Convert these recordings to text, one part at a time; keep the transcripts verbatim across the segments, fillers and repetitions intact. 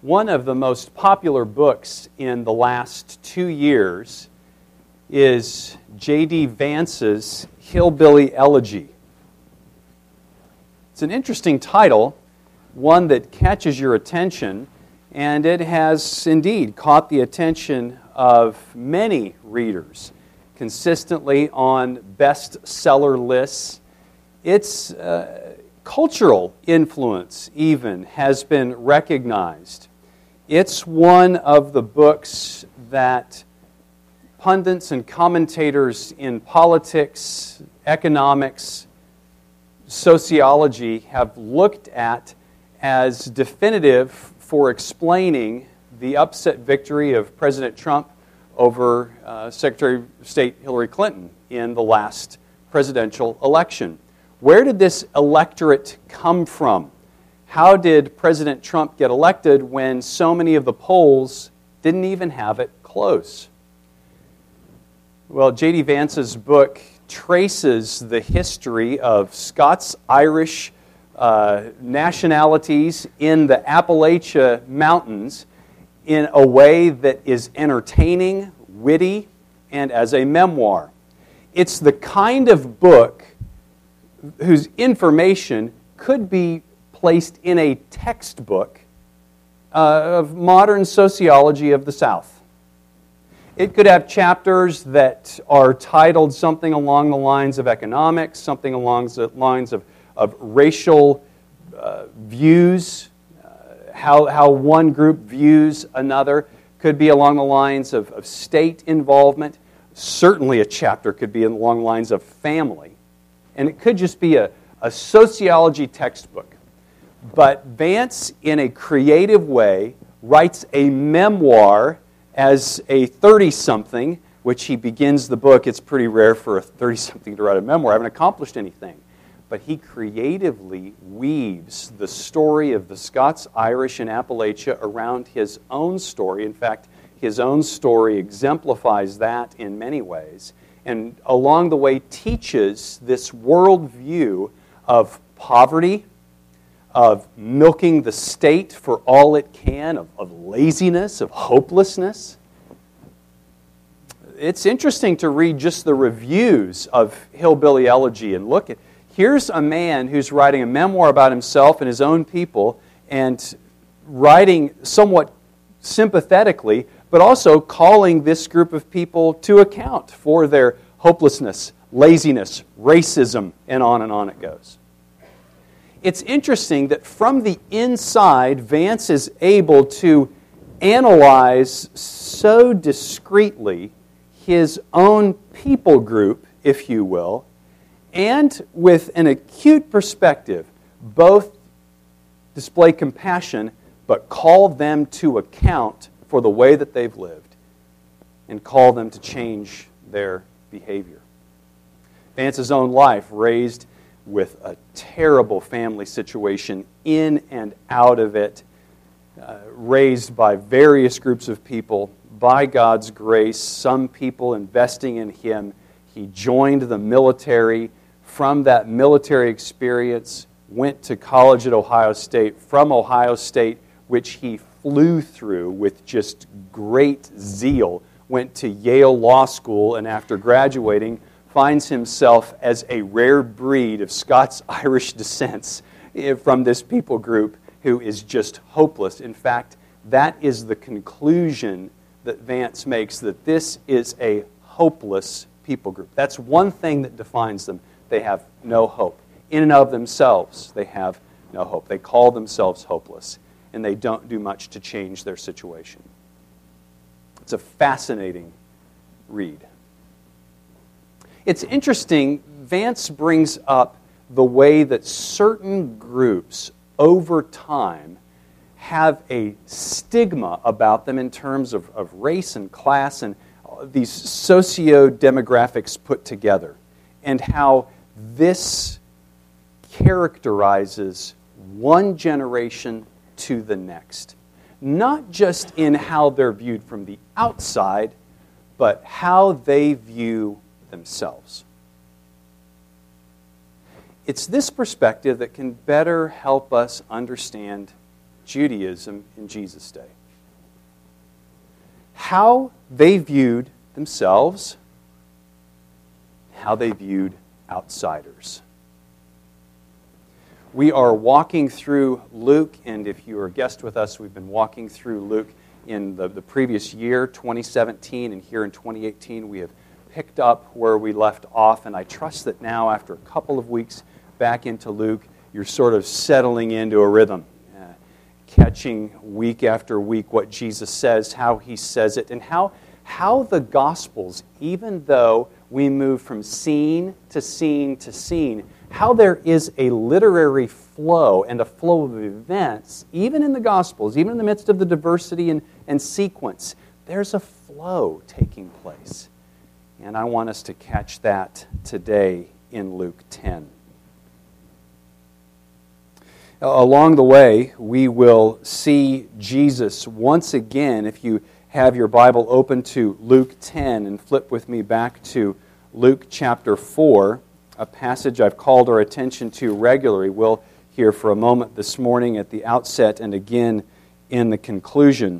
One of the most popular books in the last two years is J D Vance's Hillbilly Elegy. It's an interesting title, one that catches your attention, and it has indeed caught the attention of many readers, consistently on bestseller lists. Its uh, cultural influence even has been recognized. It's one of the books that pundits and commentators in politics, economics, sociology have looked at as definitive for explaining the upset victory of President Trump over uh, Secretary of State Hillary Clinton in the last presidential election. Where did this electorate come from? How did President Trump get elected when so many of the polls didn't even have it close? Well, J D Vance's book traces the history of Scots-Irish uh, nationalities in the Appalachia Mountains in a way that is entertaining, witty, and as a memoir. It's the kind of book whose information could be placed in a textbook uh, of modern sociology of the South. It could have chapters that are titled something along the lines of economics, something along the lines of, of racial uh, views, uh, how, how one group views another. Could be along the lines of, of state involvement. Certainly a chapter could be along the lines of family. And it could just be a, a sociology textbook. But Vance, in a creative way, writes a memoir as a thirty-something, which he begins the book. It's pretty rare for a thirty-something to write a memoir. I haven't accomplished anything. But he creatively weaves the story of the Scots-Irish in Appalachia around his own story. In fact, his own story exemplifies that in many ways. And along the way teaches this worldview of poverty, of milking the state for all it can, of, of laziness, of hopelessness. It's interesting to read just the reviews of Hillbilly Elegy and look at, here's a man who's writing a memoir about himself and his own people and writing somewhat sympathetically, but also calling this group of people to account for their hopelessness, laziness, racism, and on and on it goes. It's interesting that from the inside, Vance is able to analyze so discreetly his own people group, if you will, and with an acute perspective, both display compassion, but call them to account for the way that they've lived and call them to change their behavior. Vance's own life, raised with a terrible family situation in and out of it, uh, raised by various groups of people, by God's grace, some people investing in him. He joined the military. From that military experience, went to college at Ohio State. From Ohio State, which he flew through with just great zeal, went to Yale Law School, and after graduating, finds himself as a rare breed of Scots-Irish descents from this people group who is just hopeless. In fact, that is the conclusion that Vance makes, that this is a hopeless people group. That's one thing that defines them. They have no hope. In and of themselves, they have no hope. They call themselves hopeless, and they don't do much to change their situation. It's a fascinating read. It's interesting, Vance brings up the way that certain groups over time have a stigma about them in terms of, of race and class and these socio-demographics put together, and how this characterizes one generation to the next. Not just in how they're viewed from the outside, but how they view themselves. It's this perspective that can better help us understand Judaism in Jesus' day. How they viewed themselves, how they viewed outsiders. We are walking through Luke, and if you are a guest with us, we've been walking through Luke in the, the previous year, twenty seventeen, and here in twenty eighteen we have picked up where we left off, and I trust that now, after a couple of weeks back into Luke, you're sort of settling into a rhythm, uh, catching week after week what Jesus says, how He says it, and how, how the Gospels, even though we move from scene to scene to scene, how there is a literary flow and a flow of events, even in the Gospels, even in the midst of the diversity and, and sequence, there's a flow taking place. And I want us to catch that today in Luke ten. Along the way, we will see Jesus once again. If you have your Bible open to Luke ten and flip with me back to Luke chapter four, a passage I've called our attention to regularly. We'll hear for a moment this morning at the outset and again in the conclusion.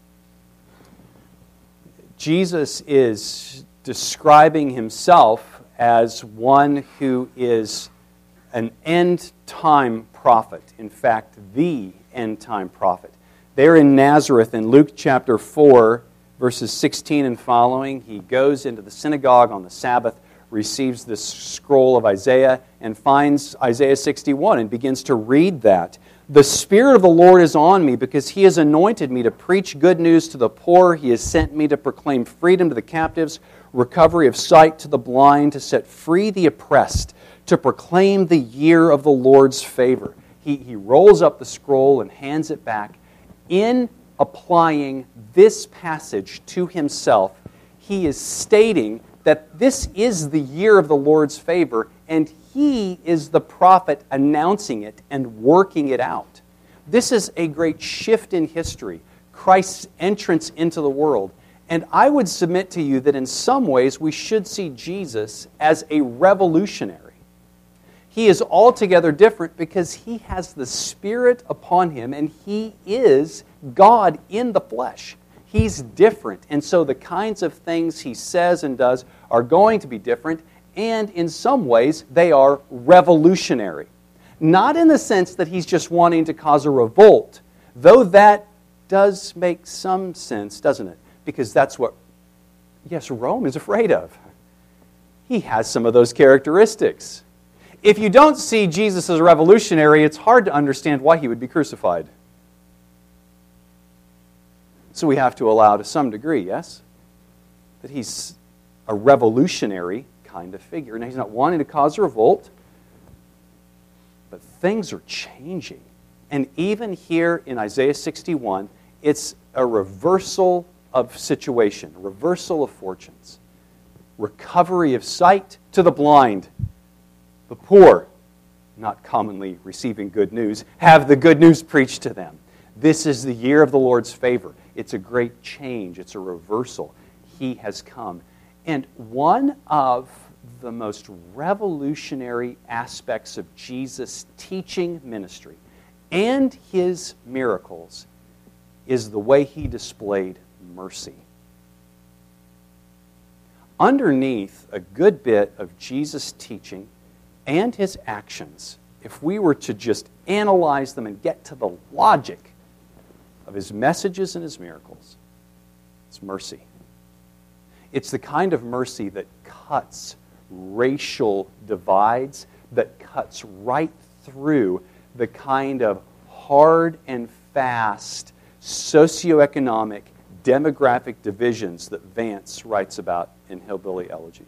Jesus is describing Himself as one who is an end-time prophet. In fact, the end-time prophet. There in Nazareth, in Luke chapter four, verses sixteen and following, He goes into the synagogue on the Sabbath, receives this scroll of Isaiah, and finds Isaiah sixty-one and begins to read that. The Spirit of the Lord is on me because He has anointed me to preach good news to the poor. He has sent me to proclaim freedom to the captives, recovery of sight to the blind, to set free the oppressed, to proclaim the year of the Lord's favor. He, he rolls up the scroll and hands it back. In applying this passage to Himself, He is stating that this is the year of the Lord's favor, and He is the prophet announcing it and working it out. This is a great shift in history, Christ's entrance into the world. And I would submit to you that in some ways we should see Jesus as a revolutionary. He is altogether different because He has the Spirit upon Him, and He is God in the flesh. He's different, and so the kinds of things He says and does are going to be different, and in some ways they are revolutionary. Not in the sense that He's just wanting to cause a revolt, though that does make some sense, doesn't it? Because that's what, yes, Rome is afraid of. He has some of those characteristics. If you don't see Jesus as a revolutionary, it's hard to understand why He would be crucified. So we have to allow to some degree, yes, that He's a revolutionary kind of figure. Now, He's not wanting to cause a revolt, but things are changing. And even here in Isaiah sixty-one, it's a reversal of situation, reversal of fortunes. Recovery of sight to the blind. The poor, not commonly receiving good news, have the good news preached to them. This is the year of the Lord's favor. It's a great change. It's a reversal. He has come. And one of the most revolutionary aspects of Jesus' teaching ministry and His miracles is the way He displayed mercy. Underneath a good bit of Jesus' teaching and His actions, if we were to just analyze them and get to the logic of His messages and His miracles, it's mercy. It's the kind of mercy that cuts racial divides, that cuts right through the kind of hard and fast socioeconomic, demographic divisions that Vance writes about in Hillbilly Elegy.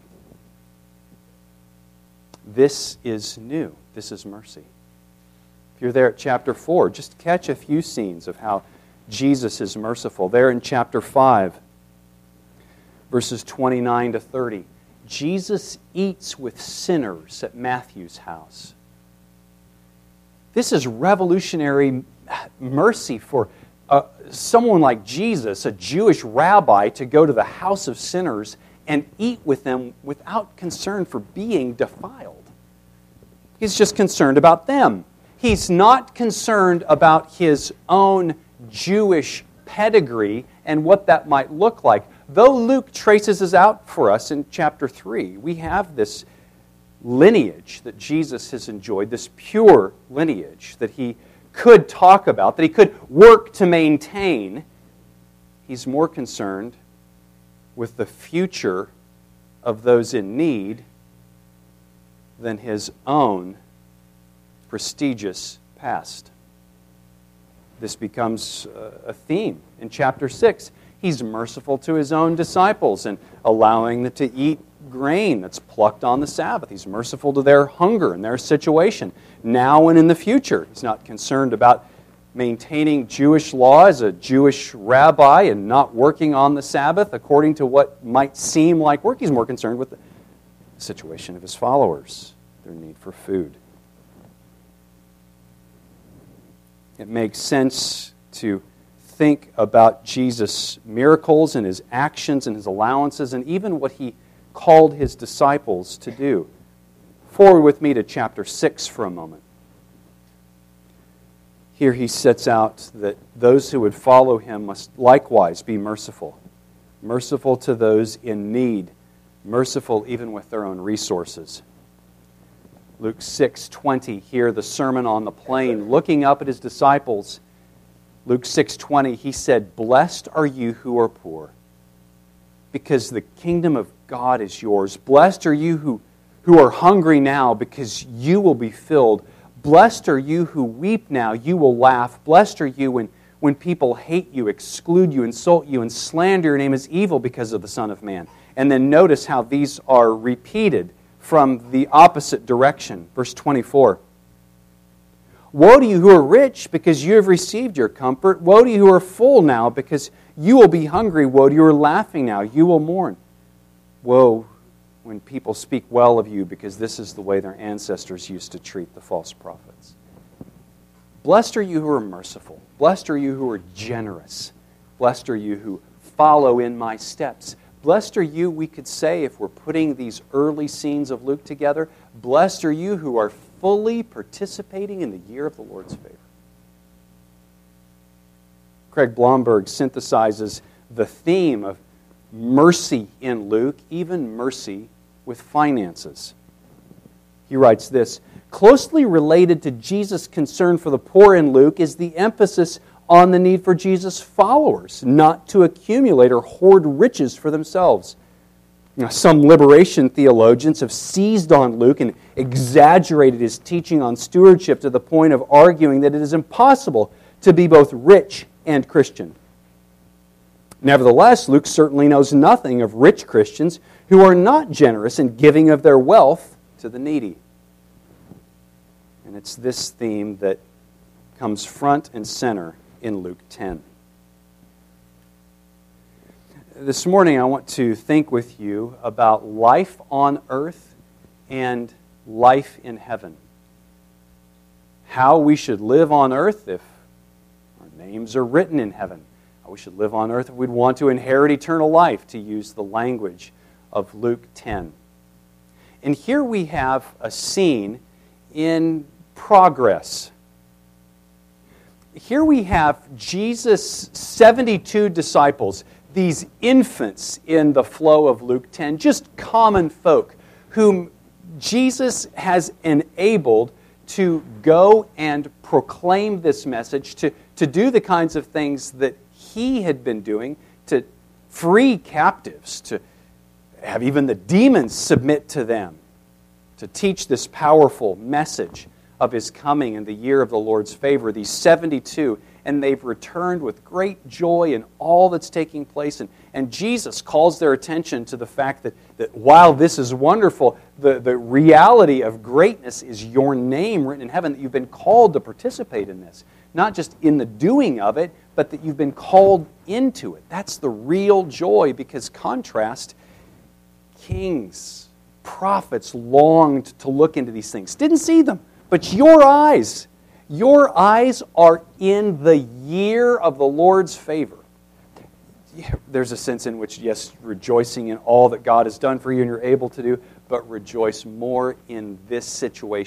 This is new. This is mercy. If you're there at chapter four, just catch a few scenes of how Jesus is merciful. There in chapter five, verses twenty-nine to thirty, Jesus eats with sinners at Matthew's house. This is revolutionary mercy for uh, someone like Jesus, a Jewish rabbi, to go to the house of sinners and eat with them without concern for being defiled. He's just concerned about them. He's not concerned about his own Jewish pedigree and what that might look like. Though Luke traces this out for us in chapter three, we have this lineage that Jesus has enjoyed, this pure lineage that he could talk about, that he could work to maintain. He's more concerned with the future of those in need than his own prestigious past. This becomes a theme in chapter six. He's merciful to his own disciples and allowing them to eat grain that's plucked on the Sabbath. He's merciful to their hunger and their situation now and in the future. He's not concerned about maintaining Jewish law as a Jewish rabbi and not working on the Sabbath according to what might seem like work. He's more concerned with the situation of his followers, their need for food. It makes sense to think about Jesus' miracles and his actions and his allowances and even what he called his disciples to do. Forward with me to chapter six for a moment. Here he sets out that those who would follow him must likewise be merciful. Merciful to those in need. Merciful even with their own resources. Luke six twenty, here the Sermon on the Plain, looking up at his disciples. Luke six twenty, he said, "Blessed are you who are poor, because the kingdom of God is yours. Blessed are you who, who are hungry now, because you will be filled. Blessed are you who weep now, you will laugh. Blessed are you when, when people hate you, exclude you, insult you, and slander your name as evil because of the Son of Man." And then notice how these are repeated from the opposite direction. Verse twenty-four. "Woe to you who are rich, because you have received your comfort. Woe to you who are full now, because you will be hungry. Woe to you who are laughing now, you will mourn. Woe when people speak well of you, because this is the way their ancestors used to treat the false prophets." Blessed are you who are merciful. Blessed are you who are generous. Blessed are you who follow in my steps. Blessed are you, we could say, if we're putting these early scenes of Luke together, blessed are you who are fully participating in the year of the Lord's favor. Craig Blomberg synthesizes the theme of mercy in Luke, even mercy with finances. He writes this, "Closely related to Jesus' concern for the poor in Luke is the emphasis on the need for Jesus' followers not to accumulate or hoard riches for themselves. Now, some liberation theologians have seized on Luke and exaggerated his teaching on stewardship to the point of arguing that it is impossible to be both rich and Christian. Nevertheless, Luke certainly knows nothing of rich Christians who are not generous in giving of their wealth to the needy." And it's this theme that comes front and center in Luke ten. This morning I want to think with you about life on earth and life in heaven. How we should live on earth if our names are written in heaven. How we should live on earth if we'd want to inherit eternal life, to use the language of Luke ten. And here we have a scene in progress. Here we have Jesus' seventy-two disciples, these infants in the flow of Luke ten, just common folk whom Jesus has enabled to go and proclaim this message, to, to do the kinds of things that he had been doing, to free captives, to have even the demons submit to them, to teach this powerful message of his coming in the year of the Lord's favor, these seventy-two, and they've returned with great joy in all that's taking place. And, and Jesus calls their attention to the fact that, that while this is wonderful, the, the reality of greatness is your name written in heaven, that you've been called to participate in this. Not just in the doing of it, but that you've been called into it. That's the real joy, because contrast, kings, prophets longed to look into these things. Didn't see them. But your eyes, your eyes are in the year of the Lord's favor. Yeah, there's a sense in which, yes, rejoicing in all that God has done for you and you're able to do, but rejoice more in this situation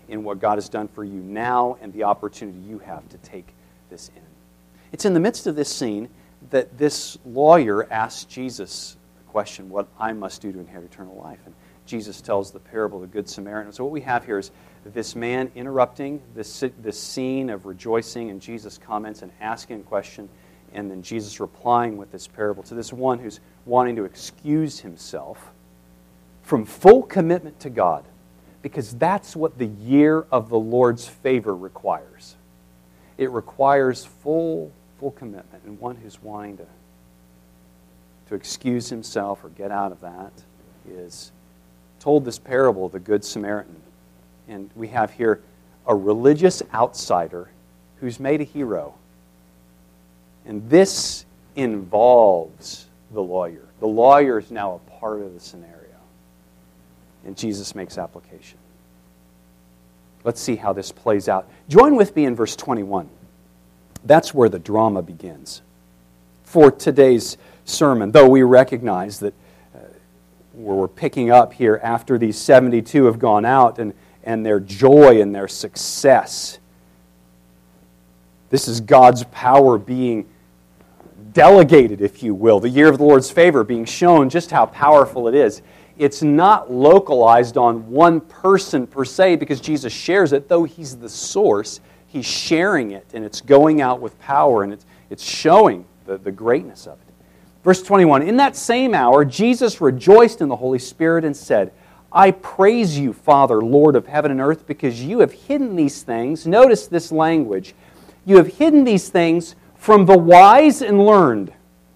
in what God has done for you now and the opportunity you have to take this in. It's in the midst of this scene that this lawyer asks Jesus the question, what I must do to inherit eternal life. And Jesus tells the parable of the Good Samaritan. So what we have here is this man interrupting this, this scene of rejoicing, and Jesus comments and asking a question, and then Jesus replying with this parable to this one who's wanting to excuse himself from full commitment to God, because that's what the year of the Lord's favor requires. It requires full, full commitment, and one who's wanting to, to excuse himself or get out of that is told this parable of the Good Samaritan. And we have here a religious outsider who's made a hero. And this involves the lawyer. The lawyer is now a part of the scenario. And Jesus makes application. Let's see how this plays out. Join with me in verse twenty-one. That's where the drama begins for today's sermon, though we recognize that uh, we're picking up here after these seventy-two have gone out and, and their joy and their success. This is God's power being delegated, if you will, the year of the Lord's favor being shown just how powerful it is. It's not localized on one person per se because Jesus shares it, though He's the source. He's sharing it, and it's going out with power, and it's, it's showing the, the greatness of it. Verse twenty-one, in that same hour, Jesus rejoiced in the Holy Spirit and said, I praise you, Father, Lord of heaven and earth, because you have hidden these things. Notice this language. You have hidden these things from the wise and learned,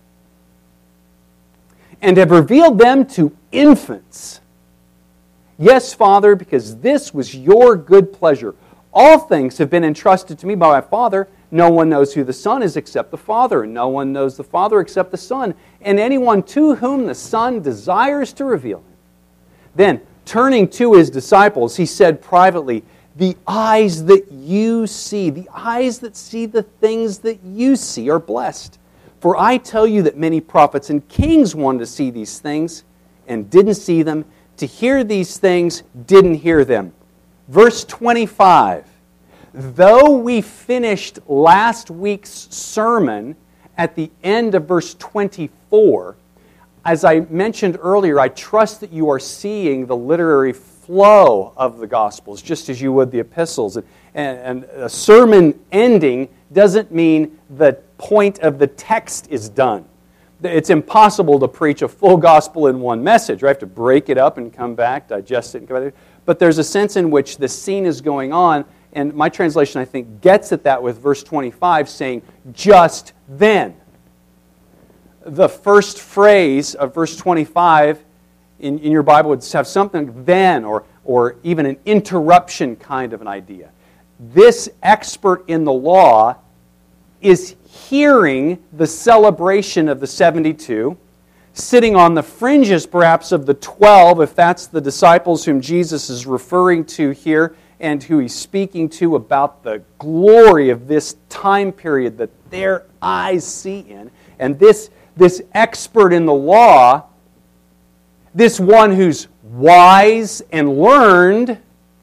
and have revealed them to infants. Yes, Father, because this was your good pleasure. All things have been entrusted to me by my Father. No one knows who the Son is except the Father, and no one knows the Father except the Son, and anyone to whom the Son desires to reveal Him. Then, turning to His disciples, He said privately, the eyes that you see, the eyes that see the things that you see are blessed. For I tell you that many prophets and kings wanted to see these things and didn't see them, to hear these things, didn't hear them. Verse twenty-five, though we finished last week's sermon at the end of verse twenty-four, as I mentioned earlier, I trust that you are seeing the literary flow of the Gospels, just as you would the epistles. And, and a sermon ending doesn't mean the point of the text is done. It's impossible to preach a full gospel in one message. Right? You have to break it up and come back, digest it, and come back. But there's a sense in which the scene is going on, and my translation, I think, gets at that with verse twenty-five saying, just then. The first phrase of verse twenty-five in, in your Bible would have something then, or, or even an interruption kind of an idea. This expert in the law is hearing the celebration of the seventy-two, sitting on the fringes perhaps of the twelve, if that's the disciples whom Jesus is referring to here and who He's speaking to about the glory of this time period that their eyes see in. And this, this expert in the law, this one who's wise and learned,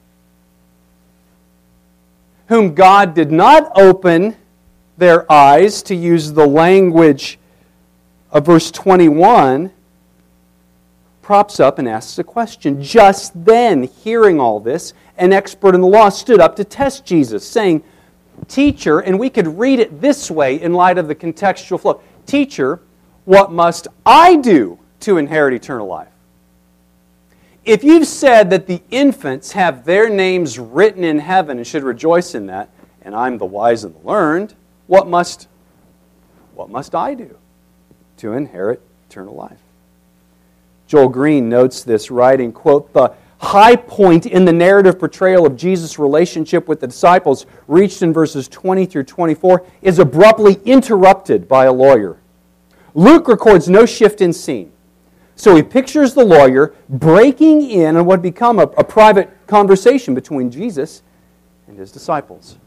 whom God did not open their eyes, to use the language of verse twenty-one, props up and asks a question. Just then, hearing all this, an expert in the law stood up to test Jesus, saying, Teacher, and we could read it this way in light of the contextual flow, Teacher, what must I do to inherit eternal life? If you've said that the infants have their names written in heaven and should rejoice in that, and I'm the wise and the learned, what must, what must I do to inherit eternal life? Joel Green notes this, writing, quote, the high point in the narrative portrayal of Jesus' relationship with the disciples, reached in verses twenty through twenty-four, is abruptly interrupted by a lawyer. Luke records no shift in scene. So he pictures the lawyer breaking in on what had become a, a private conversation between Jesus and His disciples.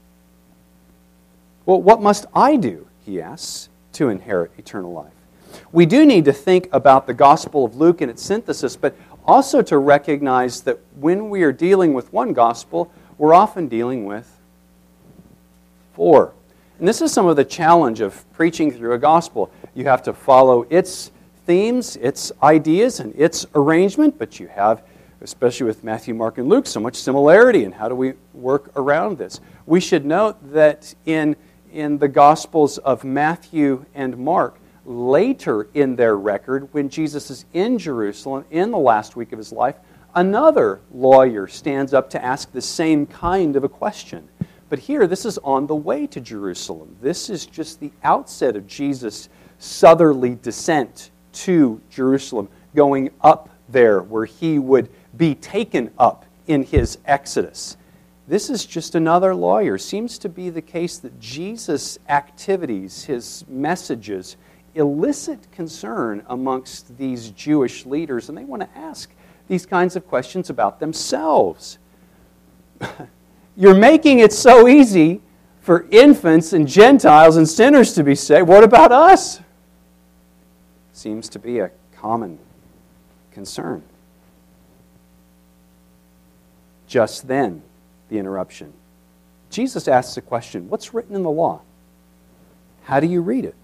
Well, what must I do, he asks, to inherit eternal life? We do need to think about the Gospel of Luke and its synthesis, but Also to recognize that when we are dealing with one gospel, we're often dealing with four. And this is some of the challenge of preaching through a gospel. You have to follow its themes, its ideas, and its arrangement, but you have, especially with Matthew, Mark, and Luke, so much similarity. And how do we work around this? We should note that in, in the Gospels of Matthew and Mark, later in their record, when Jesus is in Jerusalem in the last week of his life, another lawyer stands up to ask the same kind of a question. But here, this is on the way to Jerusalem. This is just the outset of Jesus' southerly descent to Jerusalem, going up there where he would be taken up in his exodus. This is just another lawyer. Seems to be the case that Jesus' activities, his messages, elicit concern amongst these Jewish leaders, and they want to ask these kinds of questions about themselves. You're making it so easy for infants and Gentiles and sinners to be saved. What about us? Seems to be a common concern. Just then, the interruption. Jesus asks a question. What's written in the law? How do you read it?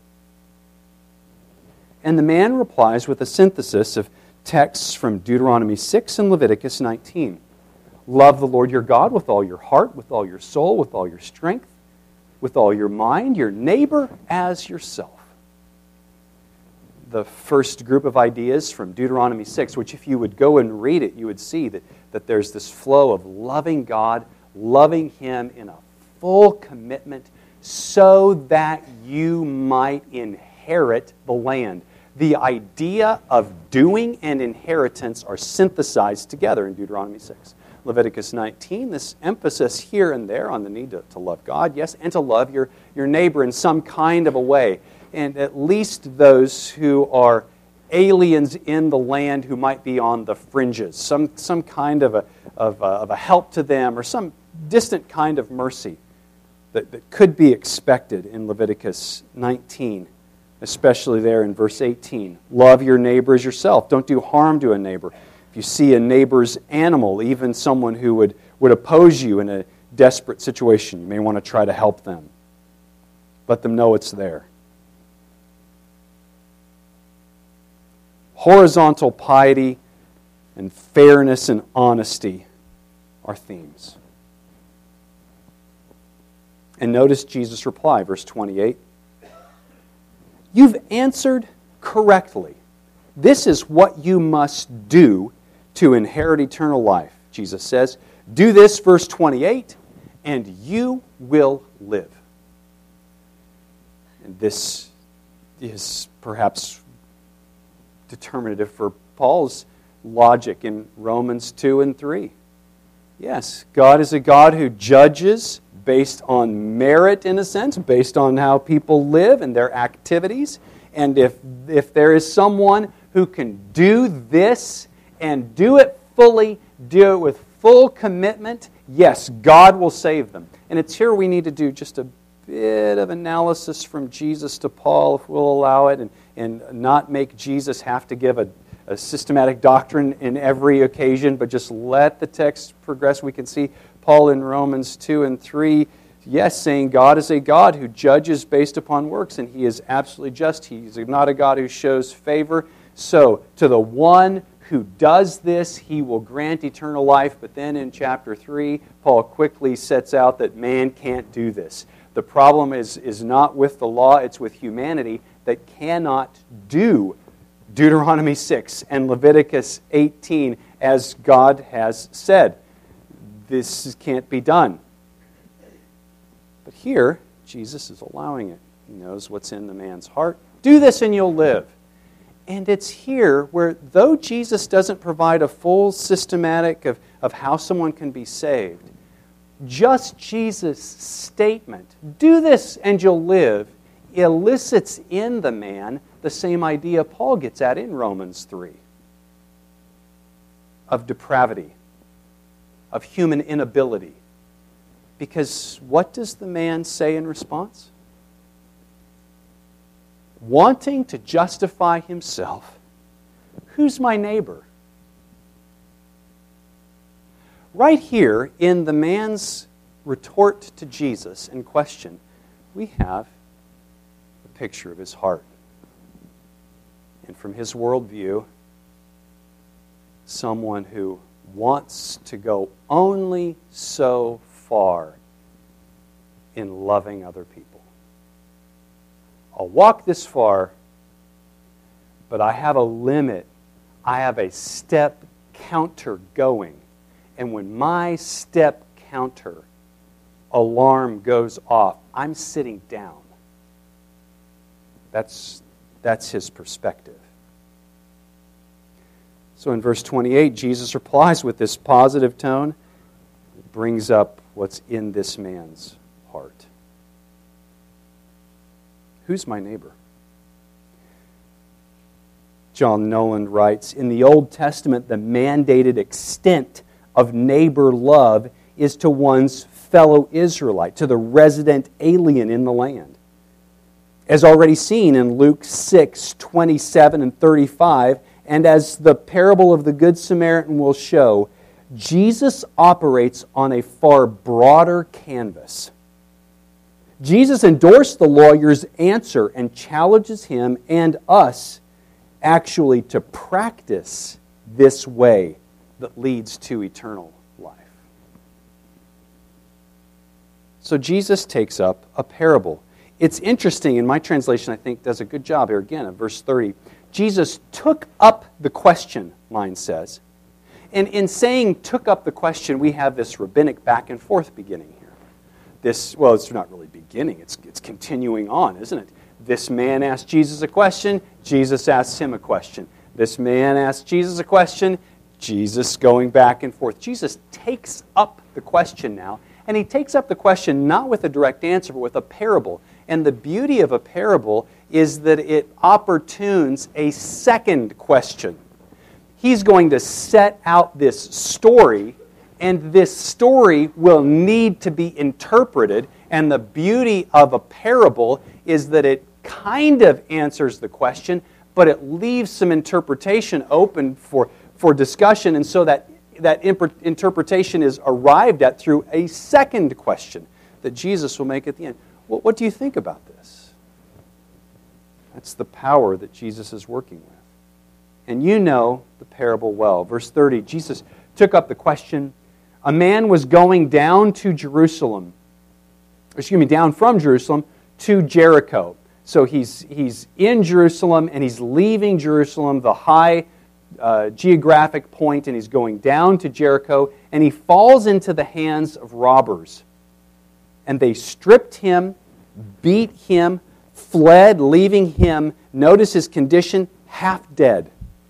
And the man replies with a synthesis of texts from Deuteronomy six and Leviticus nineteen. Love the Lord your God with all your heart, with all your soul, with all your strength, with all your mind, your neighbor as yourself. The first group of ideas from Deuteronomy six, which if you would go and read it, you would see that, that there's this flow of loving God, loving Him in a full commitment so that you might inherit the land. The idea of doing and inheritance are synthesized together in Deuteronomy six. Leviticus nineteen, this emphasis here and there on the need to, to love God, yes, and to love your, your neighbor in some kind of a way. And at least those who are aliens in the land who might be on the fringes, some, some kind of a, of, a, of a help to them or some distant kind of mercy that, that could be expected in Leviticus nineteen, especially there in verse eighteen. Love your neighbor as yourself. Don't do harm to a neighbor. If you see a neighbor's animal, even someone who would, would oppose you in a desperate situation, you may want to try to help them. Let them know it's there. Horizontal piety and fairness and honesty are themes. And notice Jesus' reply, verse twenty-eight. You've answered correctly. This is what you must do to inherit eternal life, Jesus says. Do this, verse twenty-eight, and you will live. And this is perhaps determinative for Paul's logic in Romans two and three. Yes, God is a God who judges based on merit, in a sense, based on how people live and their activities. And if, if there is someone who can do this and do it fully, do it with full commitment, yes, God will save them. And it's here we need to do just a bit of analysis from Jesus to Paul, if we'll allow it, and, and not make Jesus have to give a, a systematic doctrine in every occasion, but just let the text progress. We can see Paul in Romans two and three, yes, saying God is a God who judges based upon works, and He is absolutely just. He's not a God who shows favor. So, to the one who does this, He will grant eternal life. But then in chapter three, Paul quickly sets out that man can't do this. The problem is, is not with the law, it's with humanity that cannot do Deuteronomy six and Leviticus eighteen as God has said. This can't be done. But here, Jesus is allowing it. He knows what's in the man's heart. Do this and you'll live. And it's here where, though Jesus doesn't provide a full systematic of, of how someone can be saved, just Jesus' statement, do this and you'll live, elicits in the man the same idea Paul gets at in Romans three, of depravity, of human inability. Because what does the man say in response? Wanting to justify himself, who's my neighbor? right here in the man's retort to Jesus and question, we have a picture of his heart. And from his worldview, someone who wants to go only so far in loving other people. I'll walk this far, but I have a limit. I have a step counter going. And when my step counter alarm goes off, I'm sitting down. That's, that's his perspective. So in verse twenty-eight, Jesus replies with this positive tone. It brings up what's in this man's heart. Who's my neighbor? John Noland writes, in the Old Testament, the mandated extent of neighbor love is to one's fellow Israelite, to the resident alien in the land. As already seen in Luke six, twenty-seven and thirty-five, and as the parable of the Good Samaritan will show, Jesus operates on a far broader canvas. Jesus endorsed the lawyer's answer and challenges him and us actually to practice this way that leads to eternal life. So Jesus takes up a parable. It's interesting, in my translation I think does a good job here again of verse thirty. Jesus took up the question, mine says. And in saying took up the question, we have this rabbinic back and forth beginning here. This, well, it's not really beginning, it's, it's continuing on, isn't it? This man asked Jesus a question, Jesus asks him a question. This man asked Jesus a question, Jesus going back and forth. Jesus takes up the question now, and he takes up the question not with a direct answer, but with a parable. And the beauty of a parable is that it opportunes a second question. He's going to set out this story, and this story will need to be interpreted. And the beauty of a parable is that it kind of answers the question, but it leaves some interpretation open for, for discussion, and so that, that imp- interpretation is arrived at through a second question that Jesus will make at the end. Well, what do you think about this? That's the power that Jesus is working with. And you know the parable well. Verse thirty, Jesus took up the question. A man was going down to Jerusalem, excuse me, down from Jerusalem to Jericho. So he's, he's in Jerusalem and he's leaving Jerusalem, the high uh, geographic point, and he's going down to Jericho, and he falls into the hands of robbers. And they stripped him, beat him, fled, leaving him, notice his condition, half dead.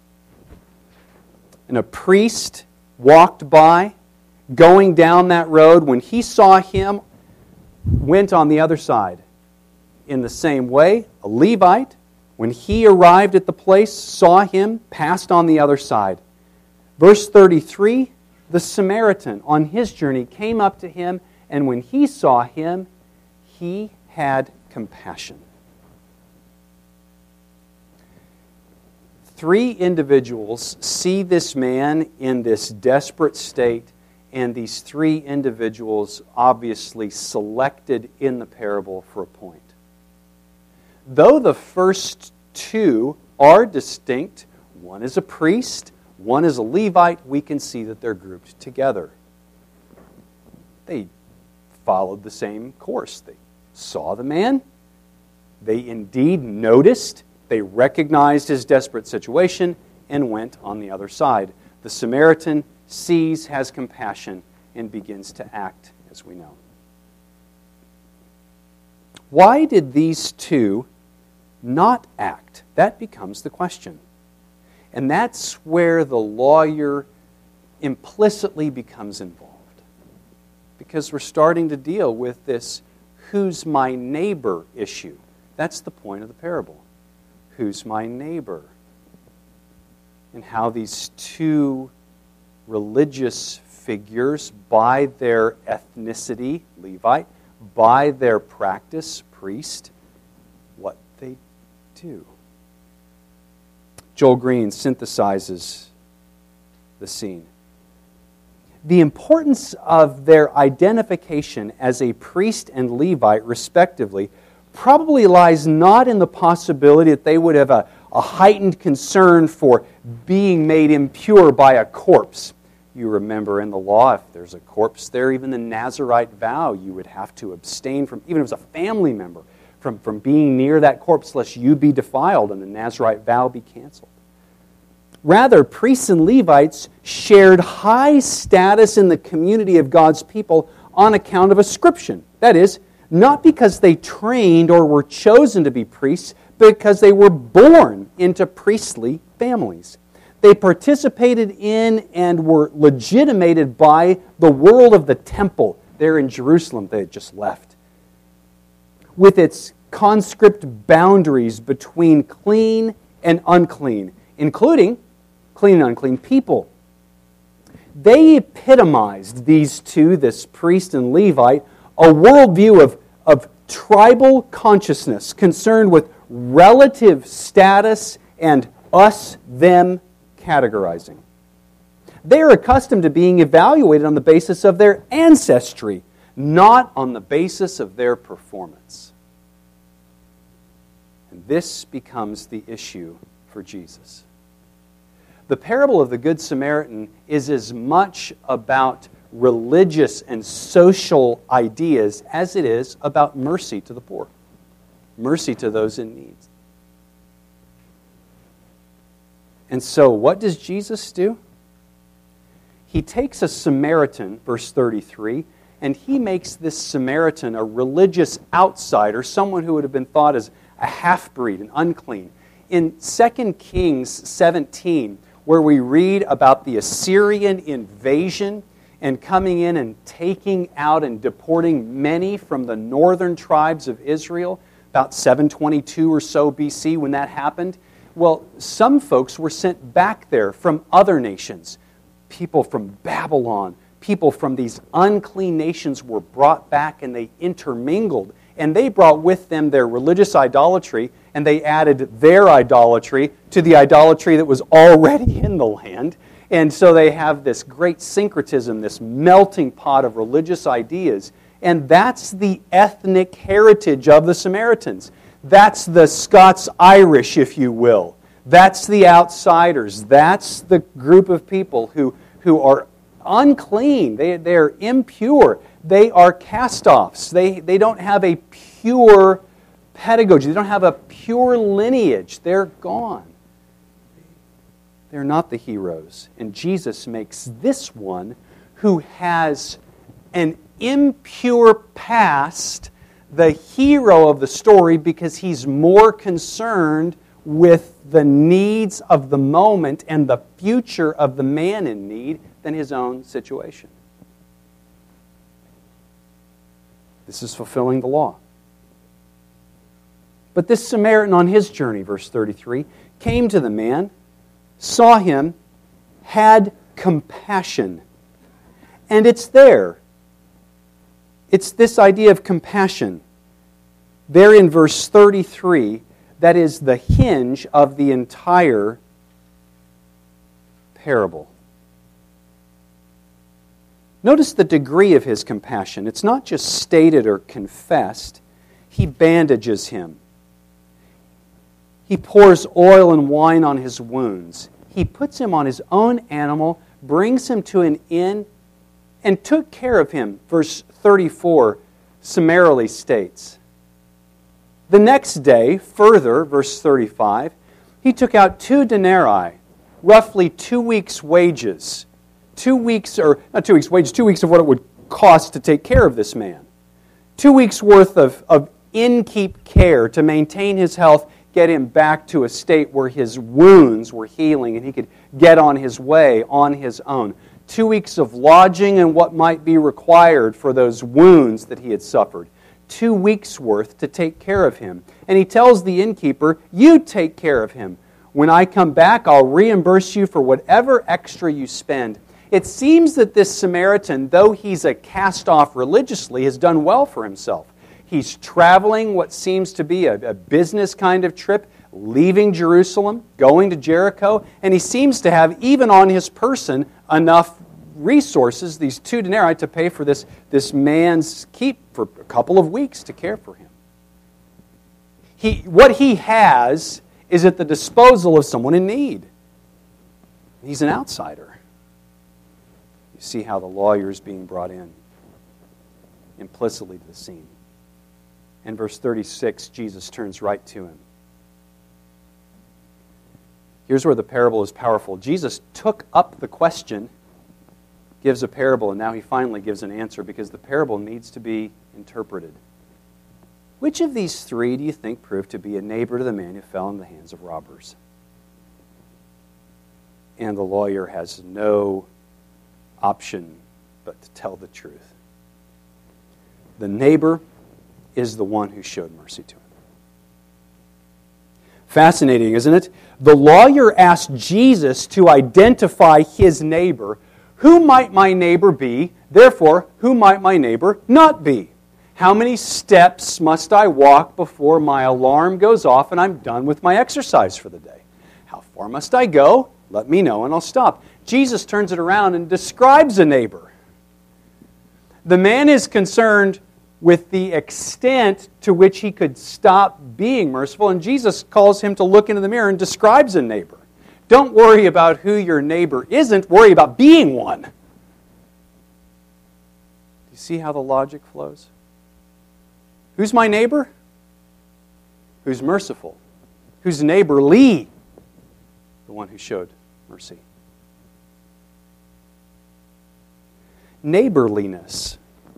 And a priest walked by, going down that road. When he saw him, went on the other side. In the same way, a Levite, when he arrived at the place, saw him, passed on the other side. Verse thirty-three, the Samaritan on his journey came up to him, and when he saw him, he had compassion. Three individuals see this man in this desperate state, and these three individuals obviously selected in the parable for a point. Though the first two are distinct, one is a priest, one is a Levite, we can see that they're grouped together. They followed the same course. They saw the man. They indeed noticed. They recognized his desperate situation and went on the other side. The Samaritan sees, has compassion, and begins to act, as we know. Why did these two not act? That becomes the question. And that's where the lawyer implicitly becomes involved. Because we're starting to deal with this who's my neighbor issue. That's the point of the parable. Who's my neighbor? And how these two religious figures, by their ethnicity, Levite, by their practice, priest, what they do. Joel Green synthesizes the scene. the importance of their identification as a priest and Levite, respectively, probably lies not in the possibility that they would have a, a heightened concern for being made impure by a corpse. You remember in the law, if there's a corpse there, even the Nazirite vow, you would have to abstain from, even if it was a family member, from, from being near that corpse lest you be defiled and the Nazirite vow be canceled. Rather, priests and Levites shared high status in the community of God's people on account of ascription. That is, not because they trained or were chosen to be priests, but because they were born into priestly families. They participated in and were legitimated by the world of the temple there in Jerusalem they had just left, with its conscript boundaries between clean and unclean, including clean and unclean people. They epitomized, these two, this priest and Levite, a worldview of, of tribal consciousness concerned with relative status and us-them categorizing. They are accustomed to being evaluated on the basis of their ancestry, not on the basis of their performance. And this becomes the issue for Jesus. The parable of the Good Samaritan is as much about religious and social ideas as it is about mercy to the poor, mercy to those in need. And so, what does Jesus do? He takes a Samaritan, verse thirty-three, and he makes this Samaritan a religious outsider, someone who would have been thought as a half-breed and unclean. In Second Kings seventeen, where we read about the Assyrian invasion and coming in and taking out and deporting many from the northern tribes of Israel, about seven twenty-two or so B C when that happened, well, some folks were sent back there from other nations. People from Babylon, people from these unclean nations were brought back and they intermingled. And they brought with them their religious idolatry, and they added their idolatry to the idolatry that was already in the land. And so they have this great syncretism, this melting pot of religious ideas. And that's the ethnic heritage of the Samaritans. That's the Scots-Irish, if you will. That's the outsiders. That's the group of people who, who are unclean. They, they're impure. They are cast-offs. They, they don't have a pure pedagogy. They don't have a pure lineage. They're gone. They're not the heroes. And Jesus makes this one, who has an impure past, the hero of the story, because he's more concerned with the needs of the moment and the future of the man in need than his own situation. This is fulfilling the law. But this Samaritan on his journey, verse thirty-three, came to the man, saw him, had compassion. And it's there. It's this idea of compassion. There in verse thirty-three, that is the hinge of the entire parable. Notice the degree of his compassion. It's not just stated or confessed. He bandages him. He pours oil and wine on his wounds. He puts him on his own animal, brings him to an inn, and took care of him, verse thirty-four summarily states. The next day, further, verse thirty-five, he took out two denarii, roughly two weeks' wages. Two weeks, or not two weeks' wages, two weeks of what it would cost to take care of this man. Two weeks' worth of, of innkeep care to maintain his health, get him back to a state where his wounds were healing and he could get on his way on his own. Two weeks of lodging and what might be required for those wounds that he had suffered. Two weeks' worth to take care of him. And he tells the innkeeper, you take care of him. When I come back, I'll reimburse you for whatever extra you spend. It seems that this Samaritan, though he's a cast-off religiously, has done well for himself. He's traveling what seems to be a, a business kind of trip, leaving Jerusalem, going to Jericho, and he seems to have, even on his person, enough resources, these two denarii, to pay for this, this man's keep for a couple of weeks to care for him. He, what he has is at the disposal of someone in need. He's an outsider. You see how the lawyer is being brought in implicitly to the scene. In verse thirty-six, Jesus turns right to him. Here's where the parable is powerful. Jesus took up the question, gives a parable, and now he finally gives an answer because the parable needs to be interpreted. Which of these three do you think proved to be a neighbor to the man who fell in the hands of robbers? And the lawyer has no option but to tell the truth. The neighbor is the one who showed mercy to him. Fascinating, isn't it? The lawyer asked Jesus to identify his neighbor. Who might my neighbor be? Therefore, who might my neighbor not be? How many steps must I walk before my alarm goes off and I'm done with my exercise for the day? How far must I go? Let me know and I'll stop. Jesus turns it around and describes a neighbor. The man is concerned with the extent to which he could stop being merciful, and Jesus calls him to look into the mirror and describes a neighbor. Don't worry about who your neighbor isn't, worry about being one. Do you see how the logic flows? Who's my neighbor? Who's merciful? Who's neighborly? The one who showed mercy. Neighborliness.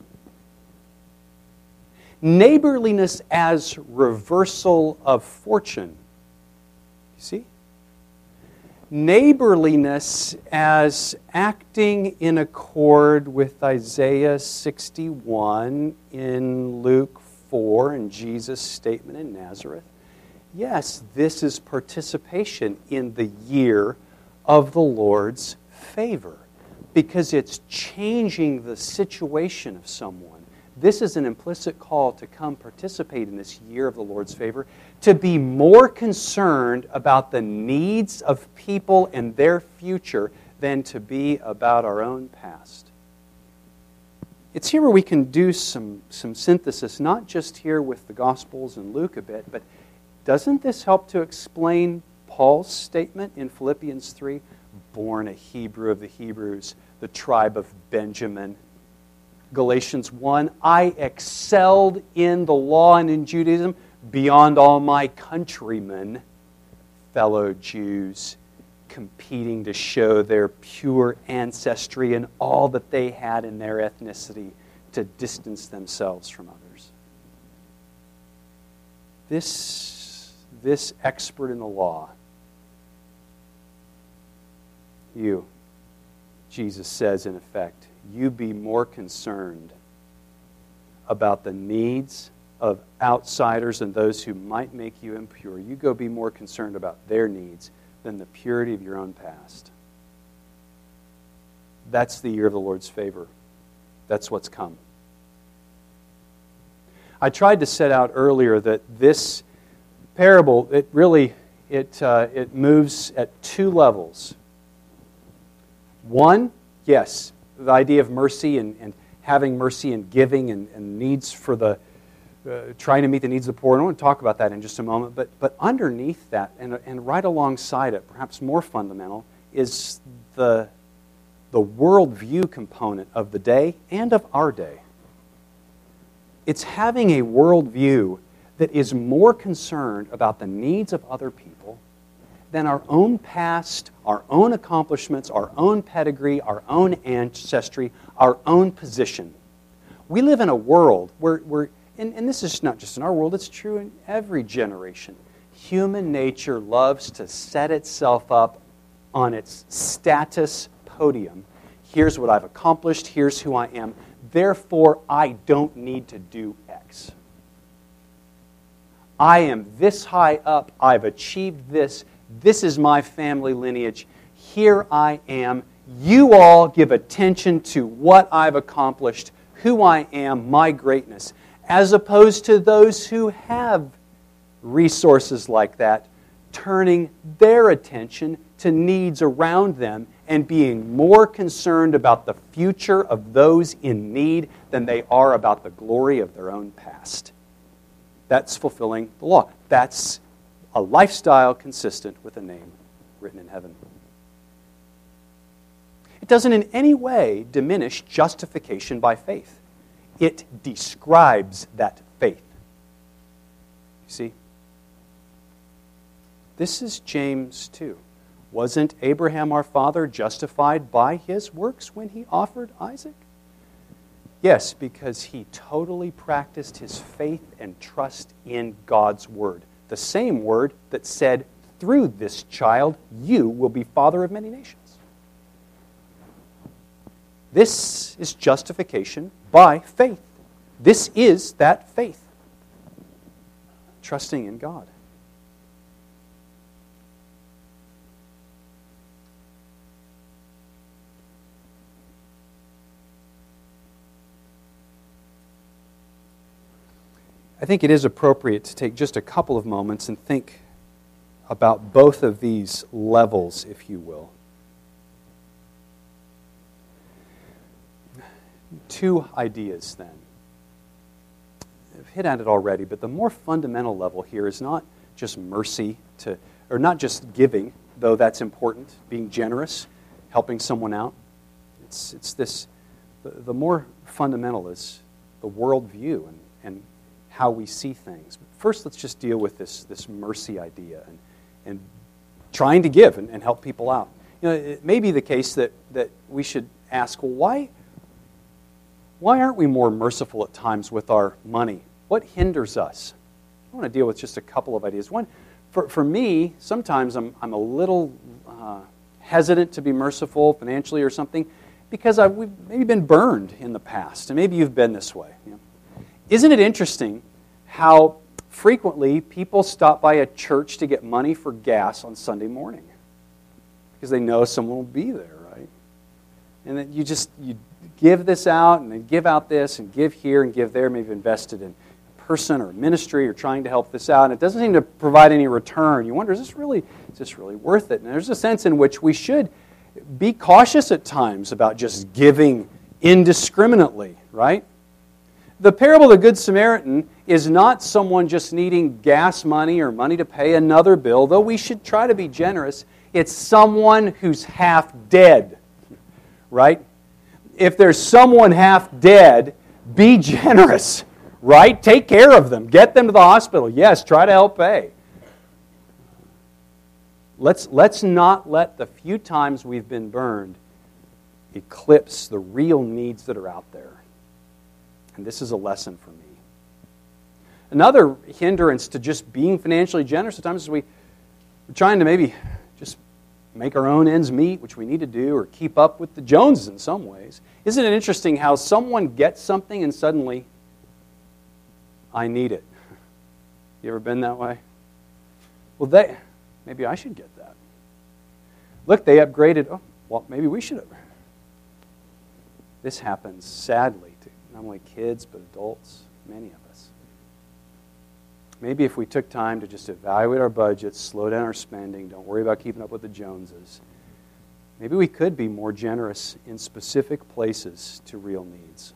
Neighborliness as reversal of fortune. You see? Neighborliness as acting in accord with Isaiah sixty-one, in Luke four, and Jesus' statement in Nazareth. Yes, this is participation in the year of the Lord's favor, because it's changing the situation of someone. This is an implicit call to come participate in this year of the Lord's favor, to be more concerned about the needs of people and their future than to be about our own past. It's here where we can do some, some synthesis, not just here with the Gospels and Luke a bit, but doesn't this help to explain Paul's statement in Philippians three? Born a Hebrew of the Hebrews, the tribe of Benjamin. Galatians one, I excelled in the law and in Judaism beyond all my countrymen, fellow Jews, competing to show their pure ancestry and all that they had in their ethnicity to distance themselves from others. This, this expert in the law, you, Jesus says in effect, you be more concerned about the needs of outsiders and those who might make you impure. You go be more concerned about their needs than the purity of your own past. That's the year of the Lord's favor. That's what's come. I tried to set out earlier that this parable, it really, it, uh, it moves at two levels. One, yes, the idea of mercy and, and having mercy and giving and, and needs for the, uh, trying to meet the needs of the poor. And I want to talk about that in just a moment. But, but underneath that, and, and right alongside it, perhaps more fundamental, is the, the worldview component of the day and of our day. It's having a worldview that is more concerned about the needs of other people than our own past, our own accomplishments, our own pedigree, our own ancestry, our own position. We live in a world where, where and, and this is not just in our world, it's true in every generation. Human nature loves to set itself up on its status podium. Here's what I've accomplished, here's who I am, therefore I don't need to do X. I am this high up, I've achieved this, this is my family lineage. Here I am. You all give attention to what I've accomplished, who I am, my greatness, as opposed to those who have resources like that, turning their attention to needs around them and being more concerned about the future of those in need than they are about the glory of their own past. That's fulfilling the law. That's a lifestyle consistent with a name written in heaven. It doesn't in any way diminish justification by faith. It describes that faith. You see? This is James two. Wasn't Abraham our father justified by his works when he offered Isaac? Yes, because he totally practiced his faith and trust in God's word. The same word that said, through this child, you will be father of many nations. This is justification by faith. This is that faith. Trusting in God. I think it is appropriate to take just a couple of moments and think about both of these levels, if you will. Two ideas, then. I've hit at it already, but the more fundamental level here is not just mercy, to, or not just giving, though that's important, being generous, helping someone out. It's, it's this, the, the more fundamental is the worldview and, and how we see things. But first, let's just deal with this, this mercy idea and, and trying to give and, and help people out. You know, it may be the case that, that we should ask, well, why, why aren't we more merciful at times with our money? What hinders us? I want to deal with just a couple of ideas. One, for, for me, sometimes I'm, I'm a little uh, hesitant to be merciful financially or something because I've, we've maybe been burned in the past, and maybe you've been this way. You know? Isn't it interesting how frequently people stop by a church to get money for gas on Sunday morning? Because they know someone will be there, right? And then you just you give this out and then give out this and give here and give there, maybe invested in a person or a ministry or trying to help this out. And it doesn't seem to provide any return. You wonder, is this really, is this really worth it? And there's a sense in which we should be cautious at times about just giving indiscriminately, right? The parable of the Good Samaritan is not someone just needing gas money or money to pay another bill, though we should try to be generous. It's someone who's half dead, right? If there's someone half dead, be generous, right? Take care of them. Get them to the hospital. Yes, try to help pay. Let's, let's not let the few times we've been burned eclipse the real needs that are out there. And this is a lesson for me. Another hindrance to just being financially generous at times is we, we're trying to maybe just make our own ends meet, which we need to do, or keep up with the Joneses in some ways. Isn't it interesting how someone gets something and suddenly, I need it? You ever been that way? Well, they, maybe I should get that. Look, they upgraded. Oh, well, maybe we should have. This happens, sadly, to not only kids, but adults, many of us. Maybe if we took time to just evaluate our budgets, slow down our spending, don't worry about keeping up with the Joneses, maybe we could be more generous in specific places to real needs.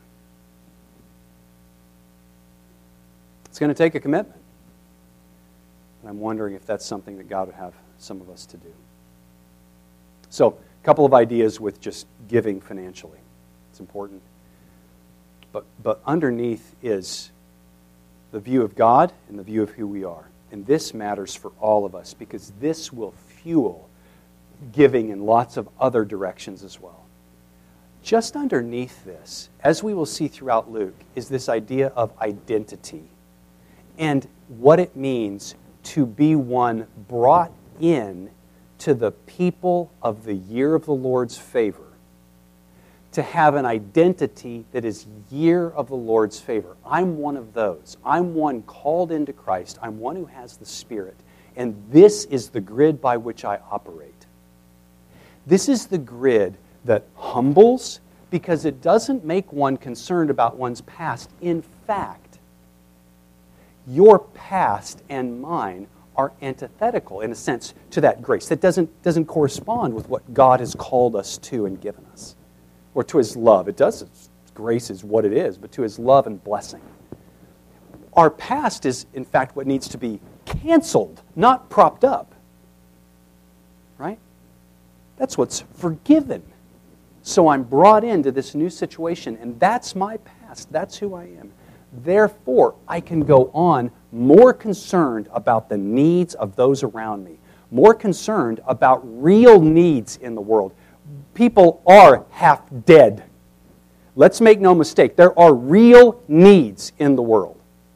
It's going to take a commitment. And I'm wondering if that's something that God would have some of us to do. So, a couple of ideas with just giving financially. It's important. But, but underneath is the view of God and the view of who we are. And this matters for all of us because this will fuel giving in lots of other directions as well. Just underneath this, as we will see throughout Luke, is this idea of identity and what it means to be one brought in to the people of the year of the Lord's favor. To have an identity that is year of the Lord's favor. I'm one of those. I'm one called into Christ. I'm one who has the Spirit. And this is the grid by which I operate. This is the grid that humbles because it doesn't make one concerned about one's past. In fact, your past and mine are antithetical, in a sense, to that grace. That doesn't, doesn't correspond with what God has called us to and given us, or to His love. It does. Grace is what it is, but to His love and blessing. Our past is, in fact, what needs to be canceled, not propped up. Right? That's what's forgiven. So I'm brought into this new situation, and that's my past. That's who I am. Therefore, I can go on more concerned about the needs of those around me, more concerned about real needs in the world. People are half dead. Let's make no mistake, there are real needs in the world.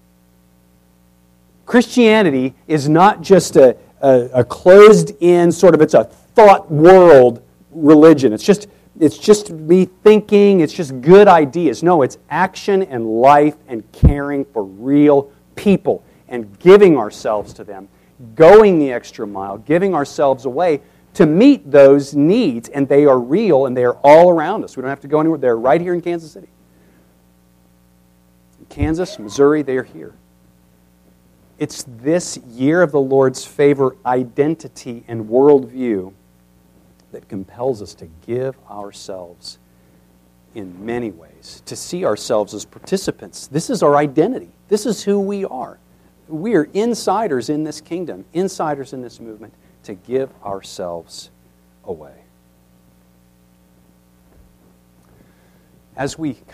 Christianity is not just a, a, a closed-in, sort of, it's a thought world religion. It's just, it's just me thinking, it's just good ideas. No, it's action and life and caring for real people and giving ourselves to them, going the extra mile, giving ourselves away to meet those needs, and they are real, and they are all around us. We don't have to go anywhere. They're right here in Kansas City. Kansas, Missouri, they are here. It's this year of the Lord's favor identity and worldview that compels us to give ourselves in many ways, to see ourselves as participants. This is our identity. This is who we are. We are insiders in this kingdom, insiders in this movement, to give ourselves away. As we